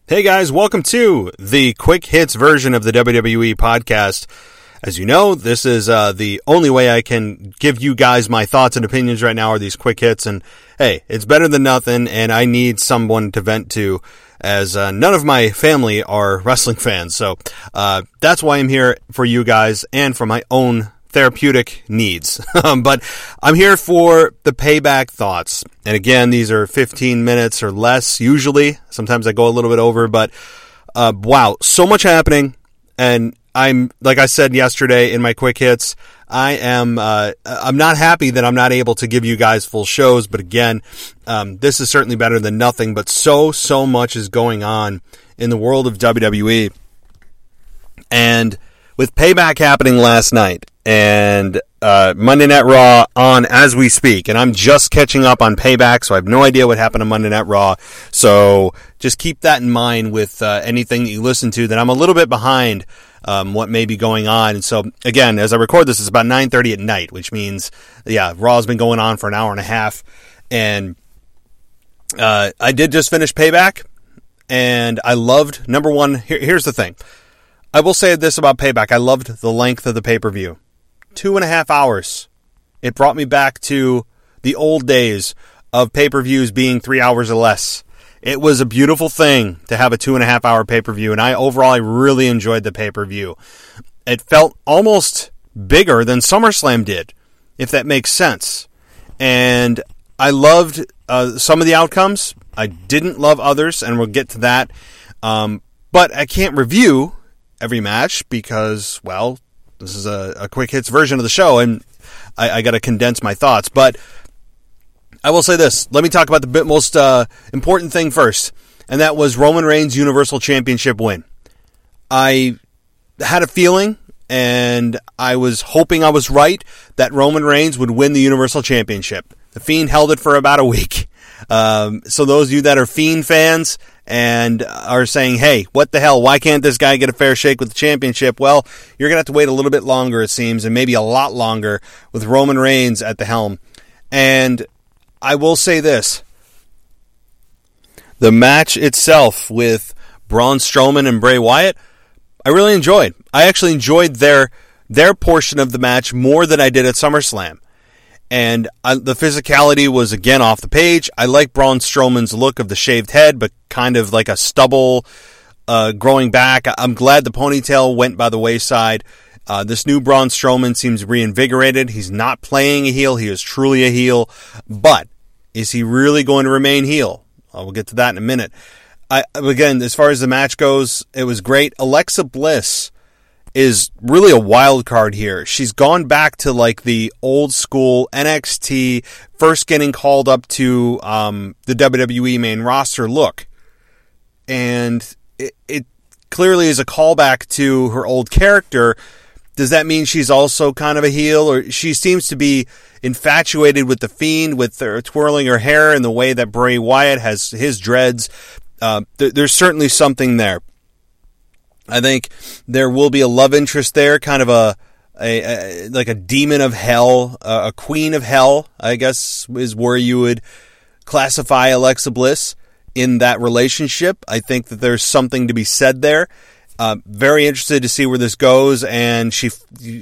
Hey guys, welcome to the quick hits version of the WWE podcast. As you know, this is the only way I can give you guys my thoughts and opinions right now are these quick hits. And hey, it's better than nothing, and I need someone to vent to, as none of my family are wrestling fans. So that's why I'm here for you guys and for my own therapeutic needs. But I'm here for the Payback thoughts. And again, these are 15 minutes or less usually. Sometimes I go a little bit over, but wow, so much happening. And I'm, like I said yesterday in my quick hits, I'm not happy that I'm not able to give you guys full shows. But again, this is certainly better than nothing. But so much is going on in the world of WWE. And with Payback happening last night, and Monday Night Raw on as we speak, and I'm just catching up on Payback, so I have no idea what happened on Monday Night Raw, so just keep that in mind with anything that you listen to, that I'm a little bit behind what may be going on. And so, again, as I record this, it's about 9:30 at night, which means, yeah, Raw's been going on for an hour and a half, and I did just finish Payback, and I loved, number one, here's the thing. I will say this about Payback. I loved the length of the pay-per-view. 2.5 hours. It brought me back to the old days of pay-per-views being 3 hours or less. It was a beautiful thing to have a 2.5 hour pay-per-view, and I really enjoyed the pay-per-view. It felt almost bigger than SummerSlam did, if that makes sense. And I loved some of the outcomes. I didn't love others, and we'll get to that. But I can't review every match because, well, this is a quick hits version of the show, and I got to condense my thoughts. But I will say this. Let me talk about the most important thing first, and that was Roman Reigns' Universal Championship win. I had a feeling, and I was hoping I was right, that Roman Reigns would win the Universal Championship. The Fiend held it for about a week. So those of you that are Fiend fans and are saying, hey, what the hell, why can't this guy get a fair shake with the championship? Well, you're going to have to wait a little bit longer, it seems, and maybe a lot longer with Roman Reigns at the helm. And I will say this. The match itself with Braun Strowman and Bray Wyatt, I really enjoyed. I actually enjoyed their portion of the match more than I did at SummerSlam. And the physicality was, again, off the page. I like Braun Strowman's look of the shaved head, but kind of like a stubble growing back. I'm glad the ponytail went by the wayside. This new Braun Strowman seems reinvigorated. He's not playing a heel. He is truly a heel. But is he really going to remain heel? We'll get to that in a minute. Again, as far as the match goes, it was great. Alexa Bliss is really a wild card here. She's gone back to like the old school NXT, first getting called up to the WWE main roster look. And it clearly is a callback to her old character. Does that mean she's also kind of a heel? Or she seems to be infatuated with the Fiend, with her twirling her hair and the way that Bray Wyatt has his dreads. There's certainly something there. I think there will be a love interest there, kind of a like a demon of hell, a queen of hell, I guess is where you would classify Alexa Bliss in that relationship. I think that there's something to be said there. Very interested to see where this goes, and she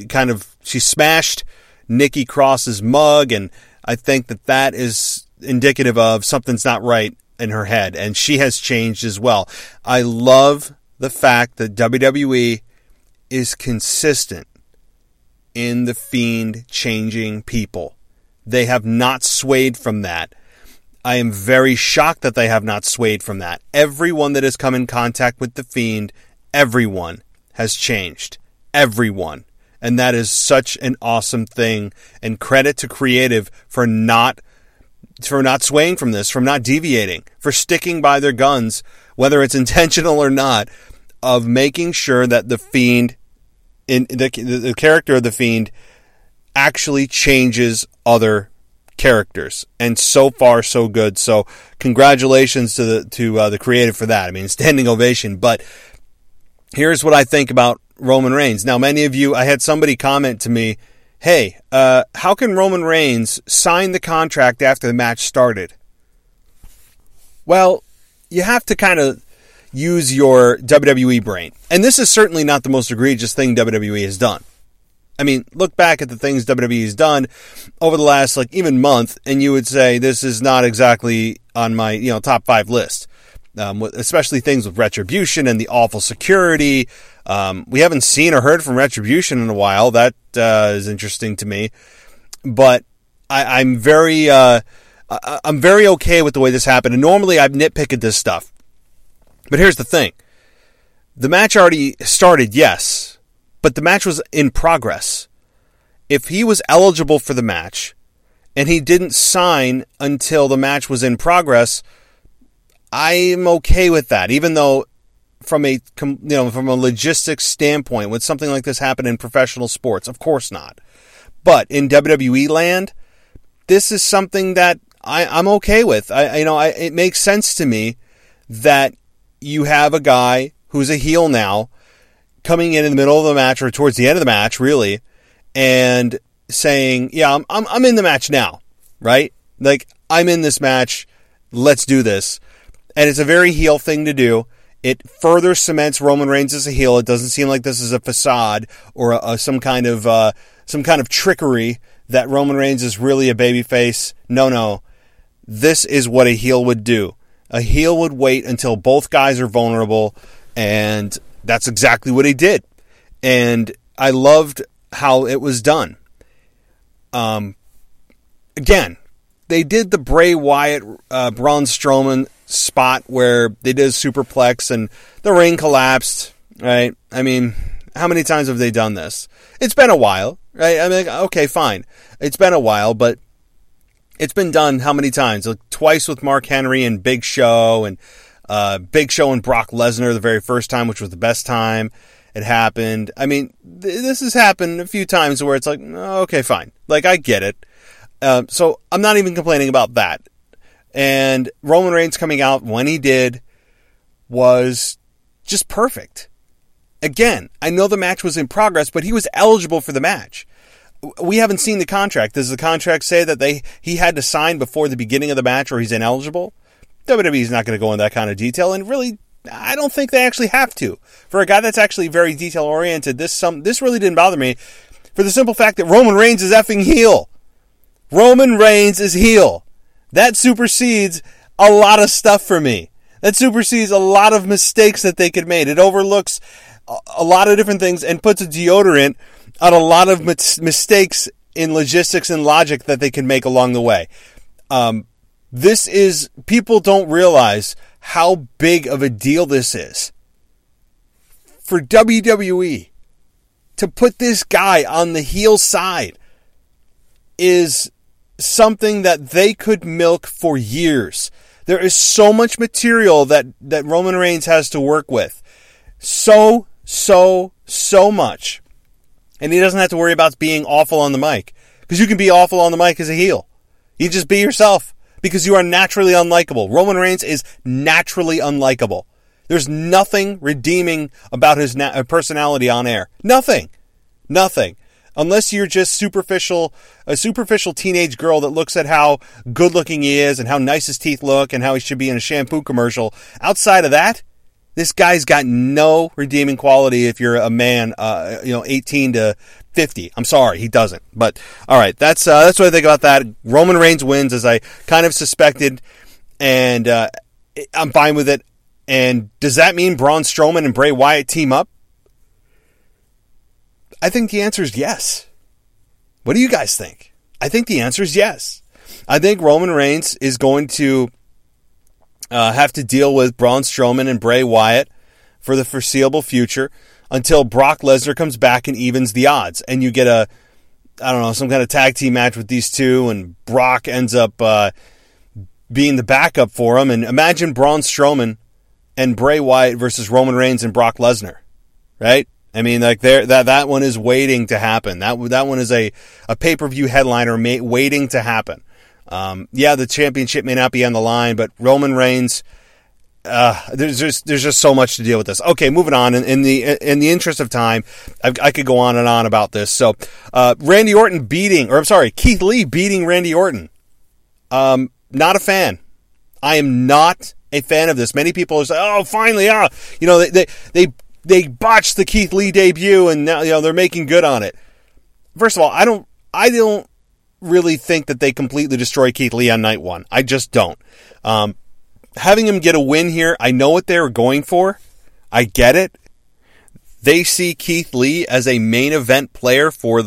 smashed Nikki Cross's mug, and I think that is indicative of something's not right in her head, and she has changed as well. I love the fact that WWE is consistent in the Fiend changing people. They have not swayed from that. I am very shocked that they have not swayed from that. Everyone that has come in contact with the Fiend, everyone has changed. Everyone. And that is such an awesome thing. And credit to creative for not swaying from this, from not deviating, for sticking by their guns, whether it's intentional or not, of making sure that the Fiend, in the character of the Fiend, actually changes other characters. And so far, so good. So congratulations to the creative for that. I mean, standing ovation. But here's what I think about Roman Reigns. Now, many of you, I had somebody comment to me, hey, how can Roman Reigns sign the contract after the match started? Well, you have to kind of use your WWE brain. And this is certainly not the most egregious thing WWE has done. I mean, look back at the things WWE has done over the last, even month, and you would say this is not exactly on my, top 5 list. Especially things with Retribution and the awful security. We haven't seen or heard from Retribution in a while. That is interesting to me. But I'm very okay with the way this happened. And normally I've nitpicked this stuff. But here's the thing. The match already started, yes. But the match was in progress. If he was eligible for the match and he didn't sign until the match was in progress, I'm okay with that. Even though from a logistics standpoint, would something like this happen in professional sports? Of course not. But in WWE land, this is something that I'm okay with. It makes sense to me that you have a guy who's a heel now coming in the middle of the match or towards the end of the match, really, and saying, yeah, I'm in the match now, right? I'm in this match. Let's do this. And it's a very heel thing to do. It further cements Roman Reigns as a heel. It doesn't seem like this is a facade or some kind of trickery that Roman Reigns is really a babyface. No. This is what a heel would do. A heel would wait until both guys are vulnerable, and that's exactly what he did. And I loved how it was done. Again, they did the Bray Wyatt, Braun Strowman spot where they did a superplex and the ring collapsed, right? I mean, how many times have they done this? It's been a while, right? I mean, okay, fine. It's been a while, but it's been done how many times? Twice with Mark Henry and Big Show, and Big Show and Brock Lesnar the very first time, which was the best time it happened. I mean, this has happened a few times where it's okay, fine. I get it. So I'm not even complaining about that. And Roman Reigns coming out when he did was just perfect. Again, I know the match was in progress, but he was eligible for the match. We haven't seen the contract. Does the contract say that he had to sign before the beginning of the match or he's ineligible? WWE is not going to go into that kind of detail, and really, I don't think they actually have to. For a guy that's actually very detail-oriented, this really didn't bother me for the simple fact that Roman Reigns is effing heel. Roman Reigns is heel. That supersedes a lot of stuff for me. That supersedes a lot of mistakes that they could make. It overlooks a lot of different things and puts a deodorant on a lot of mistakes in logistics and logic that they can make along the way. People don't realize how big of a deal this is for WWE. To put this guy on the heel side is something that they could milk for years. There is so much material that Roman Reigns has to work with. So much. And he doesn't have to worry about being awful on the mic. Because you can be awful on the mic as a heel. You just be yourself. Because you are naturally unlikable. Roman Reigns is naturally unlikable. There's nothing redeeming about his personality on air. Nothing. Unless you're just a superficial teenage girl that looks at how good looking he is and how nice his teeth look and how he should be in a shampoo commercial. Outside of that, this guy's got no redeeming quality if you're a man, 18 to 50. I'm sorry, he doesn't. But all right, that's what I think about that. Roman Reigns wins, as I kind of suspected, and I'm fine with it. And does that mean Braun Strowman and Bray Wyatt team up? I think the answer is yes. What do you guys think? I think the answer is yes. I think Roman Reigns is going to have to deal with Braun Strowman and Bray Wyatt for the foreseeable future until Brock Lesnar comes back and evens the odds. And you get some kind of tag team match with these two, and Brock ends up being the backup for him. And imagine Braun Strowman and Bray Wyatt versus Roman Reigns and Brock Lesnar, right? I mean, that one is waiting to happen. That one is a pay-per-view headliner waiting to happen. The championship may not be on the line, but Roman Reigns, there's just so much to deal with this. Okay, moving on. In the interest of time, I could go on and on about this. So, Keith Lee beating Randy Orton. Not a fan. I am not a fan of this. Many people are saying, "Oh, finally, they botched the Keith Lee debut, and now they're making good on it." First of all, I don't really think that they completely destroy Keith Lee on night one. I just don't. Having him get a win here, I know what they were going for. I get it. They see Keith Lee as a main event player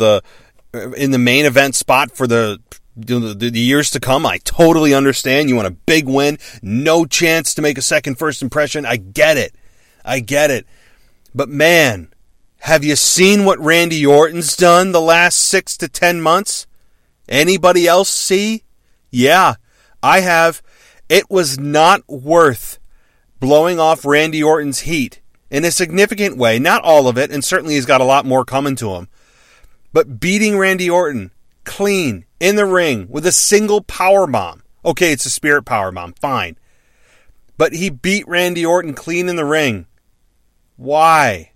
in the main event spot for the years to come. I totally understand. You want a big win, no chance to make a second first impression. I get it. But man, have you seen what Randy Orton's done the last 6 to 10 months? Anybody else see? Yeah, I have. It was not worth blowing off Randy Orton's heat in a significant way. Not all of it, and certainly he's got a lot more coming to him. But beating Randy Orton clean in the ring with a single power bomb. Okay, it's a spirit power bomb, fine. But he beat Randy Orton clean in the ring. Why?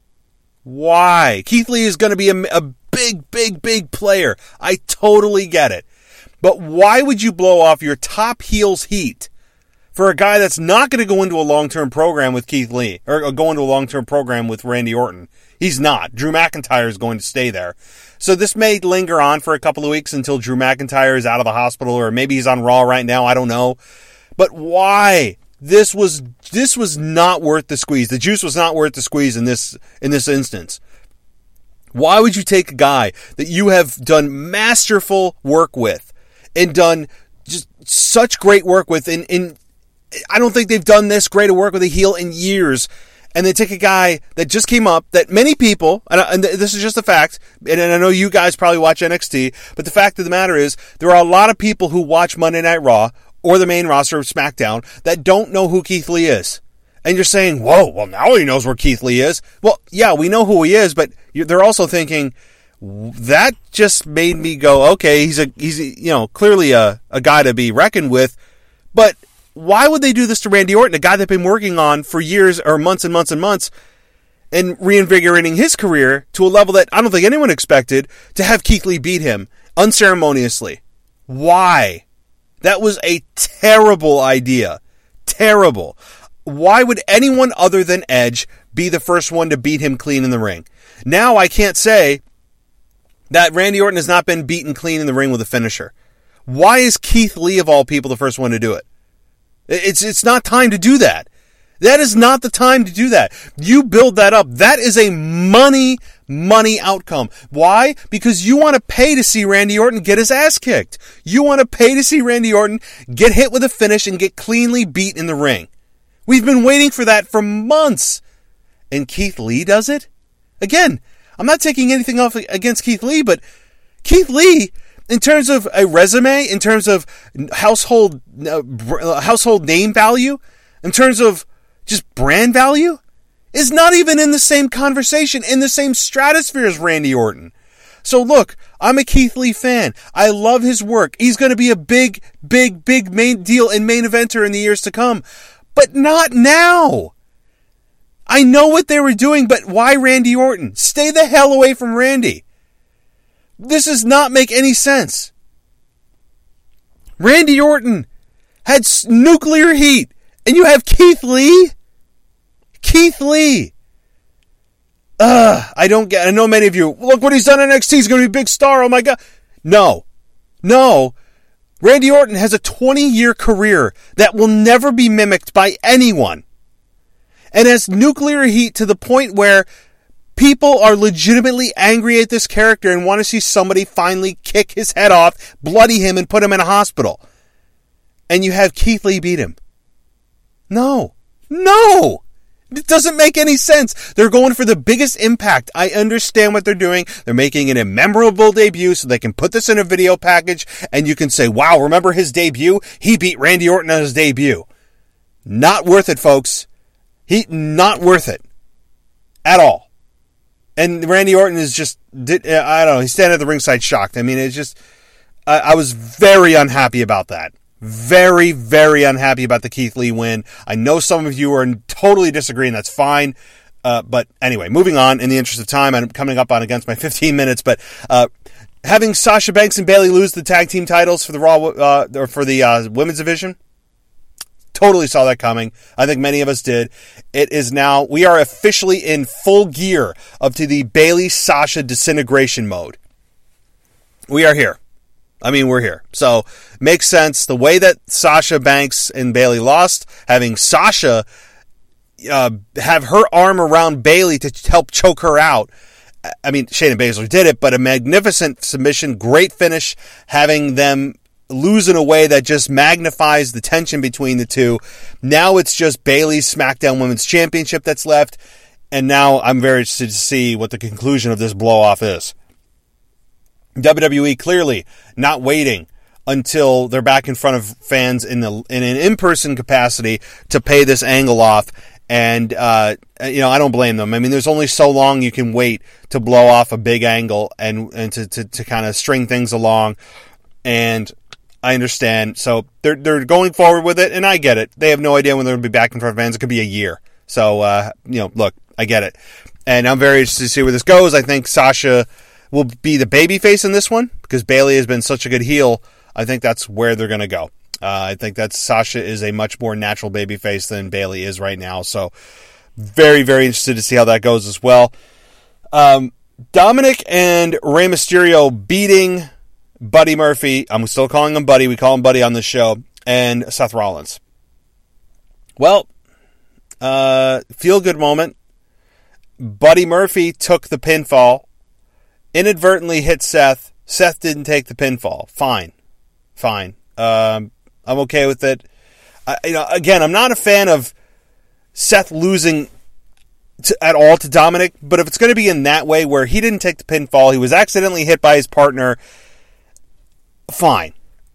Keith Lee is going to be a big player. I totally get it. But why would you blow off your top heel's heat for a guy that's not going to go into a long-term program with Keith Lee, or go into a long-term program with Randy Orton? He's not. Drew McIntyre is going to stay there. So this may linger on for a couple of weeks until Drew McIntyre is out of the hospital, or maybe he's on Raw right now. I don't know. But why? This was not worth the squeeze. The juice was not worth the squeeze in this instance. Why would you take a guy that you have done masterful work with and done just such great work with, and I don't think they've done this great a work with a heel in years, and then take a guy that just came up that many people, and this is just a fact, and I know you guys probably watch NXT, but the fact of the matter is there are a lot of people who watch Monday Night Raw or the main roster of SmackDown that don't know who Keith Lee is. And you're saying, whoa, well, now he knows where Keith Lee is. Well, yeah, we know who he is, but they're also thinking, that just made me go, okay, he's clearly a guy to be reckoned with. But why would they do this to Randy Orton, a guy they've been working on for years or months and months and months, and reinvigorating his career to a level that I don't think anyone expected, to have Keith Lee beat him unceremoniously? Why? That was a terrible idea. Terrible. Why would anyone other than Edge be the first one to beat him clean in the ring? Now I can't say that Randy Orton has not been beaten clean in the ring with a finisher. Why is Keith Lee, of all people, the first one to do it? It's not time to do that. That is not the time to do that. You build that up. That is a money outcome. Why? Because you want to pay to see Randy Orton get his ass kicked. You want to pay to see Randy Orton get hit with a finish and get cleanly beat in the ring. We've been waiting for that for months. And Keith Lee does it? Again, I'm not taking anything off against Keith Lee, but Keith Lee, in terms of a resume, in terms of household name value, in terms of just brand value, is not even in the same conversation, in the same stratosphere as Randy Orton. So look, I'm a Keith Lee fan. I love his work. He's going to be a big main deal and main eventer in the years to come. But not now. I know what they were doing, but why Randy Orton? Stay the hell away from Randy. This does not make any sense. Randy Orton had nuclear heat, and you have Keith Lee? Keith Lee. I don't get. I know many of you, look what he's done in NXT. He's going to be a big star. Oh my God. No. Randy Orton has a 20-year career that will never be mimicked by anyone. And has nuclear heat to the point where people are legitimately angry at this character and want to see somebody finally kick his head off, bloody him, and put him in a hospital. And you have Keith Lee beat him. No. It doesn't make any sense. They're going for the biggest impact. I understand what they're doing. They're making it a memorable debut so they can put this in a video package and you can say, wow, remember his debut? He beat Randy Orton on his debut. Not worth it, folks. Not worth it. At all. And Randy Orton is just, I don't know, he's standing at the ringside shocked. I mean, it's just, I was very unhappy about that. Very, very unhappy about the Keith Lee win. I know some of you are totally disagreeing. That's fine. But anyway, moving on in the interest of time. I'm coming up on against my 15 minutes. But having Sasha Banks and Bayley lose the tag team titles for the Raw or for the women's division, Totally saw that coming. I think many of us did. It is now, we are officially in full gear up to the Bayley-Sasha disintegration mode. We are here. I mean, we're here. So, makes sense. The way that Sasha Banks and Bayley lost, having Sasha have her arm around Bayley to help choke her out. I mean, Shayna Baszler did it, but a magnificent submission, great finish, having them lose in a way that just magnifies the tension between the two. Now it's just Bayley's SmackDown Women's Championship that's left, and now I'm very interested to see what the conclusion of this blow-off is. WWE clearly not waiting until they're back in front of fans in an in-person capacity to pay this angle off. And, I don't blame them. I mean, there's only so long you can wait to blow off a big angle and to kind of string things along. And I understand. So they're going forward with it, and I get it. They have no idea when they're going to be back in front of fans. It could be a year. So, look, I get it. And I'm very interested to see where this goes. I think Sasha will be the babyface in this one because Bayley has been such a good heel. I think that's where they're going to go. I think that Sasha is a much more natural babyface than Bayley is right now. So very, very interested to see how that goes as well. Dominic and Rey Mysterio beating Buddy Murphy. I'm still calling him Buddy. We call him Buddy on this show. And Seth Rollins. Well, feel good moment. Buddy Murphy took the pinfall. Inadvertently hit Seth. Seth didn't take the pinfall. Fine. I'm okay with it. Again, I'm not a fan of Seth losing at all to Dominic, but if it's going to be in that way where he didn't take the pinfall, he was accidentally hit by his partner, fine.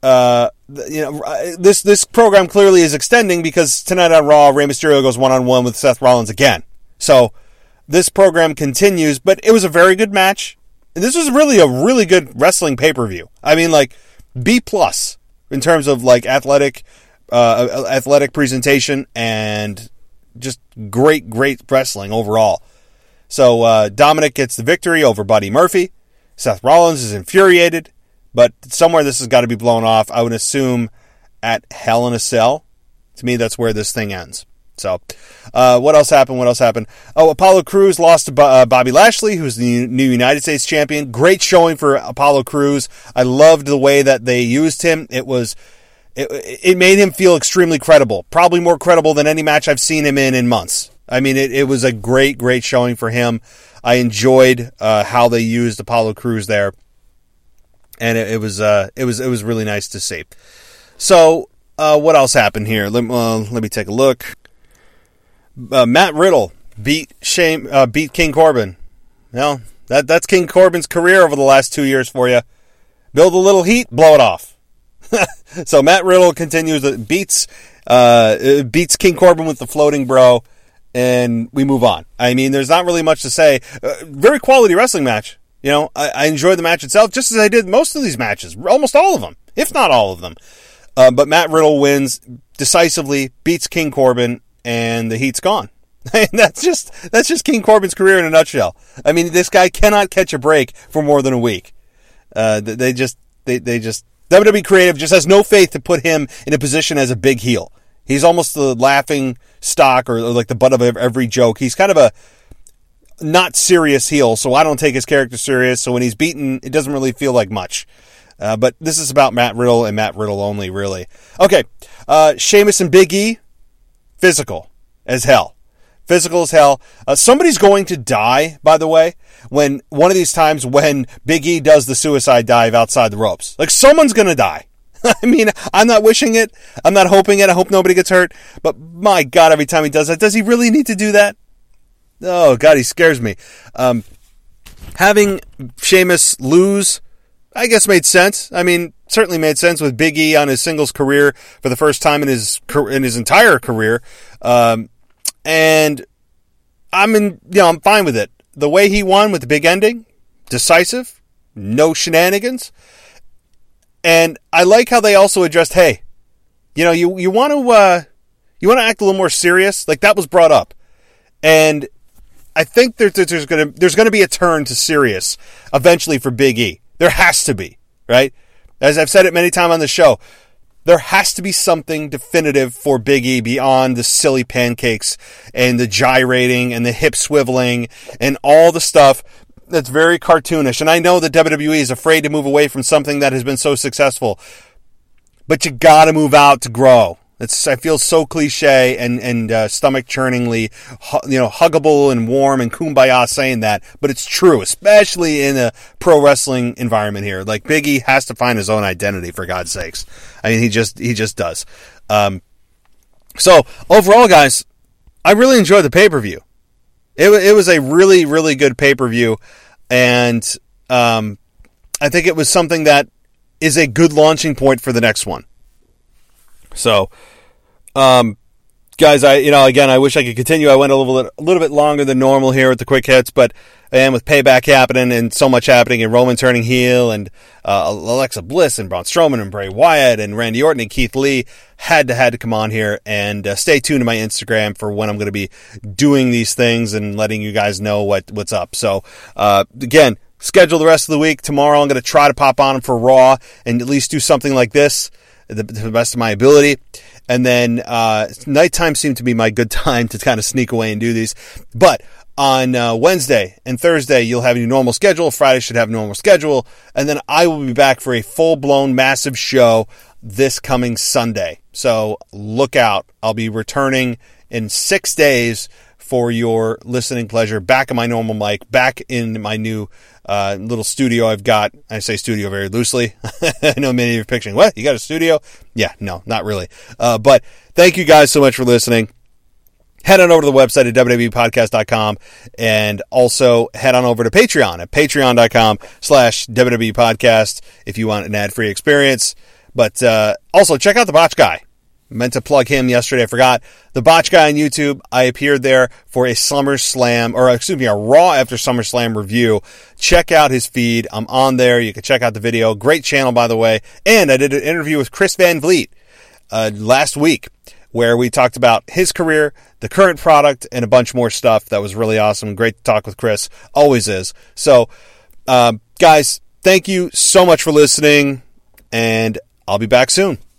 This program clearly is extending because tonight on Raw, Rey Mysterio goes one-on-one with Seth Rollins again. So this program continues, but it was a very good match. And this was really a really good wrestling pay-per-view. I mean, B+ in terms of athletic presentation and just great wrestling overall. So Dominic gets the victory over Buddy Murphy. Seth Rollins is infuriated, but somewhere this has got to be blown off. I would assume at Hell in a Cell. To me, that's where this thing ends. So, what else happened? Oh, Apollo Crews lost to Bobby Lashley, who's the new United States champion. Great showing for Apollo Crews. I loved the way that they used him. It made him feel extremely credible. Probably more credible than any match I've seen him in months. I mean, it was a great showing for him. I enjoyed how they used Apollo Crews there, and it was really nice to see. So, what else happened here? Let me take a look. Matt Riddle beat King Corbin. Well, that's King Corbin's career over the last 2 years for you. Build a little heat, blow it off. So Matt Riddle continues, beats King Corbin with the floating bro, and we move on. I mean, there's not really much to say. Very quality wrestling match. I enjoyed the match itself just as I did most of these matches, almost all of them, if not all of them. But Matt Riddle wins decisively, beats King Corbin, and the heat's gone. And that's just King Corbin's career in a nutshell. I mean, this guy cannot catch a break for more than a week. WWE Creative just has no faith to put him in a position as a big heel. He's almost the laughing stock or the butt of every joke. He's kind of a not serious heel, so I don't take his character serious. So when he's beaten, it doesn't really feel like much. But this is about Matt Riddle and Matt Riddle only, really. Okay, Sheamus and Big E. Physical as hell. Somebody's going to die, by the way, when one of these times when Big E does the suicide dive outside the ropes. Someone's going to die. I mean, I'm not wishing it. I'm not hoping it. I hope nobody gets hurt. But my God, every time he does that, does he really need to do that? Oh, God, he scares me. Having Sheamus lose, I guess, made sense. I mean, certainly made sense with Big E on his singles career for the first time in his entire career. And I'm fine with it. The way he won with the big ending, decisive, no shenanigans. And I like how they also addressed, hey, you want to act a little more serious. That was brought up. And I think there's going to be a turn to serious eventually for Big E. There has to be, right? As I've said it many times on the show, there has to be something definitive for Big E beyond the silly pancakes and the gyrating and the hip swiveling and all the stuff that's very cartoonish. And I know that WWE is afraid to move away from something that has been so successful, but you got to move out to grow. I feel so cliche and stomach-churningly, huggable and warm and kumbaya saying that, but it's true, especially in a pro wrestling environment here. Like, Big E has to find his own identity, for God's sakes. I mean, he just does. So overall, guys, I really enjoyed the pay-per-view. It was a really, really good pay-per-view, and I think it was something that is a good launching point for the next one. So, guys, I wish I could continue. I went a little bit longer than normal here with the quick hits, but with Payback happening and so much happening, and Roman turning heel, and Alexa Bliss and Braun Strowman and Bray Wyatt and Randy Orton and Keith Lee had to come on here, and stay tuned to my Instagram for when I'm going to be doing these things and letting you guys know what's up. So, again, schedule the rest of the week. Tomorrow I'm going to try to pop on for Raw and at least do something like this to the best of my ability. And then nighttime seemed to be my good time to kind of sneak away and do these. But on Wednesday and Thursday, you'll have your normal schedule. Friday should have a normal schedule. And then I will be back for a full-blown massive show this coming Sunday. So look out. I'll be returning in 6 days for your listening pleasure. Back in my normal mic, back in my new little studio I've got. I say studio very loosely. I know many of you are picturing, what? You got a studio? Yeah, no, not really. But thank you guys so much for listening. Head on over to the website at www.podcast.com, and also head on over to Patreon at patreon.com/www.podcast if you want an ad-free experience. But also check out The Botch Guy. Meant to plug him yesterday, I forgot. The Botch Guy on YouTube. I appeared there for a Raw after SummerSlam review. Check out his feed. I'm on there. You can check out the video. Great channel, by the way. And I did an interview with Chris Van Vliet last week, where we talked about his career, the current product, and a bunch more stuff. That was really awesome. Great to talk with Chris. Always is. So, guys, thank you so much for listening, and I'll be back soon.